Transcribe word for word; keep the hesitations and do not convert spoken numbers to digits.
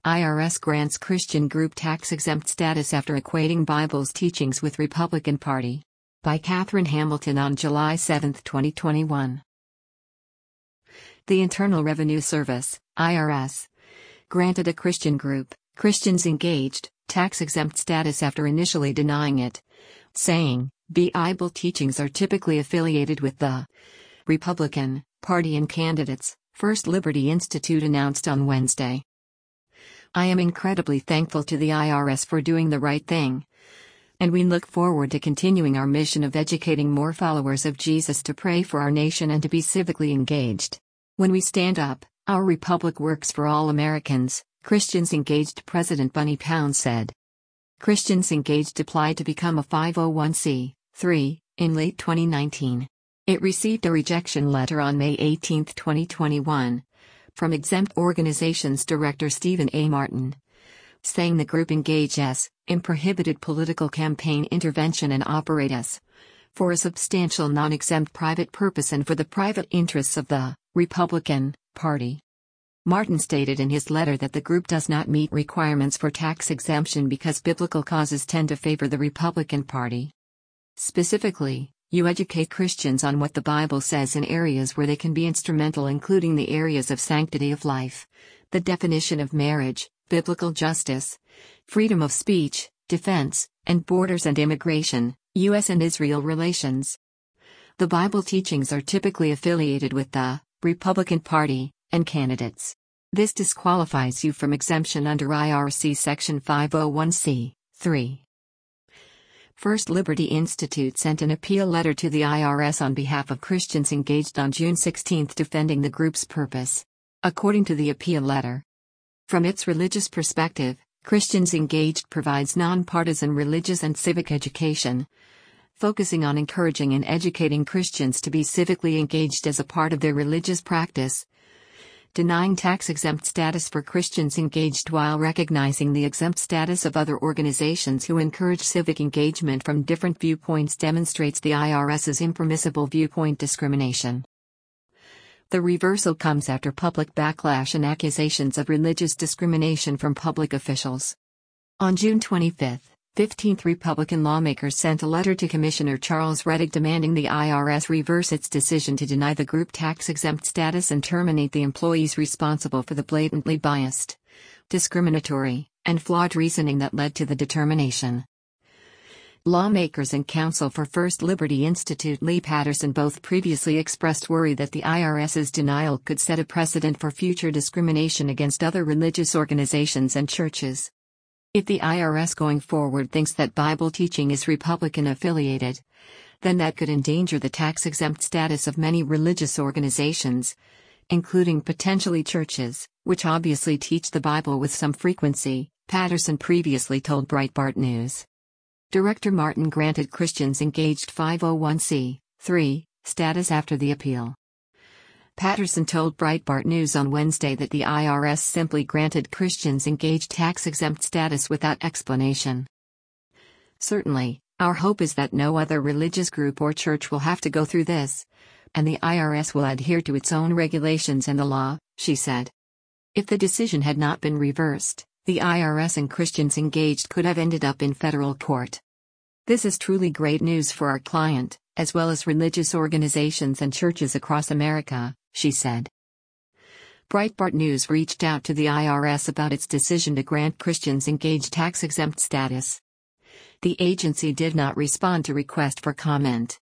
I R S grants Christian group tax-exempt status after equating Bible's teachings with Republican Party. By Catherine Hamilton on July seventh, twenty twenty-one. The Internal Revenue Service, I R S, granted a Christian group, Christians Engaged, tax-exempt status after initially denying it, saying, Bible teachings are typically affiliated with the Republican Party and candidates, First Liberty Institute announced on Wednesday. I am incredibly thankful to the I R S for doing the right thing, and we look forward to continuing our mission of educating more followers of Jesus to pray for our nation and to be civically engaged. When we stand up, our republic works for all Americans, Christians Engaged President Bunny Pound said. Christians Engaged applied to become a five oh one c three in late twenty nineteen. It received a rejection letter on May eighteenth, twenty twenty-one, from Exempt Organizations Director Stephen A. Martin, saying the group engages in prohibited political campaign intervention and operate as for a substantial non-exempt private purpose and for the private interests of the Republican Party. Martin stated in his letter that the group does not meet requirements for tax exemption because biblical causes tend to favor the Republican Party. Specifically, you educate Christians on what the Bible says in areas where they can be instrumental, including the areas of sanctity of life, the definition of marriage, biblical justice, freedom of speech, defense, and borders and immigration, U S and Israel relations. The Bible teachings are typically affiliated with the Republican Party and candidates. This disqualifies you from exemption under I R C Section five oh one c three. First Liberty Institute sent an appeal letter to the I R S on behalf of Christians Engaged on June sixteenth defending the group's purpose. According to the appeal letter, from its religious perspective, Christians Engaged provides nonpartisan religious and civic education, focusing on encouraging and educating Christians to be civically engaged as a part of their religious practice, denying tax-exempt status for Christians Engaged while recognizing the exempt status of other organizations who encourage civic engagement from different viewpoints demonstrates the I R S's impermissible viewpoint discrimination. The reversal comes after public backlash and accusations of religious discrimination from public officials. On June twenty-fifth, fifteenth Republican lawmakers sent a letter to Commissioner Charles Rettig demanding the I R S reverse its decision to deny the group tax-exempt status and terminate the employees responsible for the blatantly biased, discriminatory, and flawed reasoning that led to the determination. Lawmakers and counsel for First Liberty Institute Lee Patterson both previously expressed worry that the I R S's denial could set a precedent for future discrimination against other religious organizations and churches. If the I R S going forward thinks that Bible teaching is Republican affiliated, then that could endanger the tax-exempt status of many religious organizations, including potentially churches, which obviously teach the Bible with some frequency, Patterson previously told Breitbart News. Director Martin granted Christians Engaged five oh one c three status after the appeal. Patterson told Breitbart News on Wednesday that the I R S simply granted Christians Engaged tax-exempt status without explanation. Certainly, our hope is that no other religious group or church will have to go through this, and the I R S will adhere to its own regulations and the law, she said. If the decision had not been reversed, the I R S and Christians Engaged could have ended up in federal court. This is truly great news for our client, as well as religious organizations and churches across America, she said. Breitbart News reached out to the I R S about its decision to grant Christians Engaged tax-exempt status. The agency did not respond to request for comment.